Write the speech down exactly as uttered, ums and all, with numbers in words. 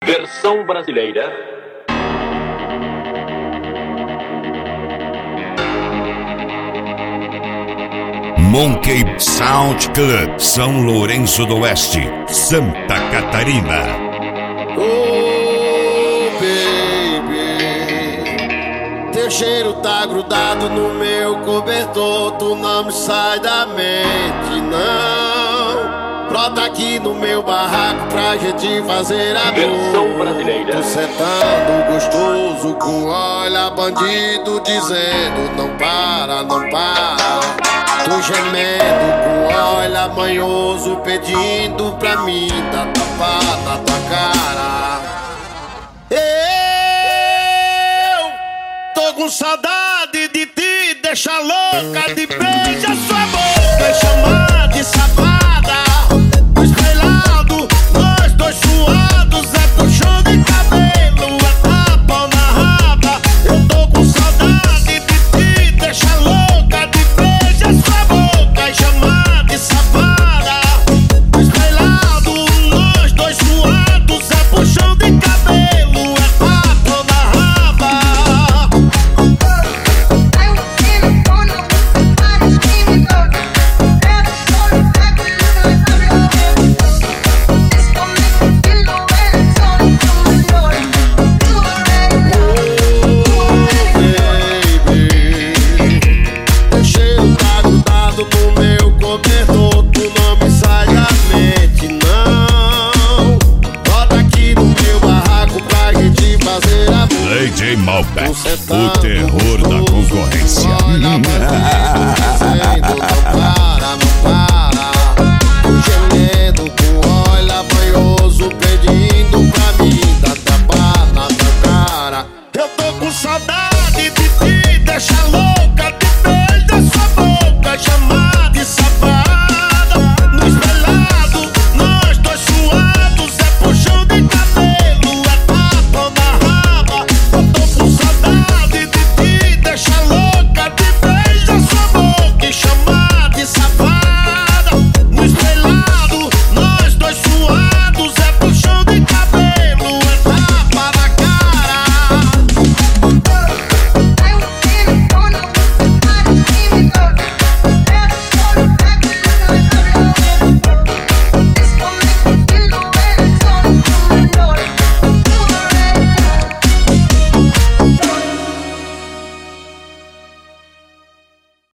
Versão brasileira. Monkey Sound Club, São Lourenço do Oeste, Santa Catarina. Oh, baby, teu cheiro tá grudado no meu cobertor, tu não me sai da mente, não. Brota aqui no meu barraco pra gente fazer amor. Versão brasileira. Tô sentando gostoso com olha bandido dizendo não para, não para. Tô gemendo com olha manhoso pedindo pra mim dar tapa na tua cara. Eu tô com saudade de te deixar louca, de beijar sua boca e chamar de safada. Estrelado, nós dois suados, é puxão de cabelo, é tapa na raba. Eu tô com saudade de te deixar louca, de beijar sua boca e chamar de safada. Estrelado, nós dois suados, é puxão de cabelo, é tapa na raba. No meu cobertor, tu não me sai da mente, não. Bota aqui no meu barraco pra gente fazer amor. D J Malbec, o terror